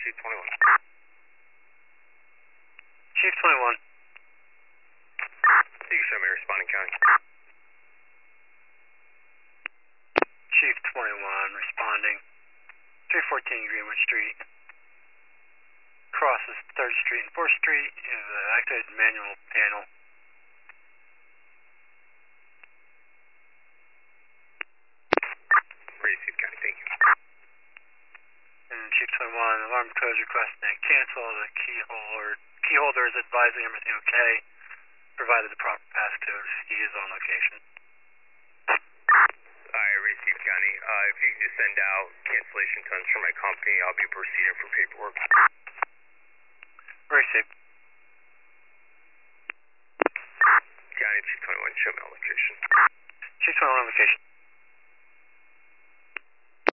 Chief 21. Chief 21. You can show me responding county. Chief 21 responding. 314 Greenwood Street. Crosses 3rd Street and 4th Street is an activated manual panel. Received county, thank you. And Chief 21, alarm codes requesting a cancel. The key holder is advising everything okay, provided the proper passcode. He is on location. I received county. If you can just send out cancellation tons for my company, I'll be proceeding for paperwork. Received. County Chief 21, show me on location. Chief 21 on location.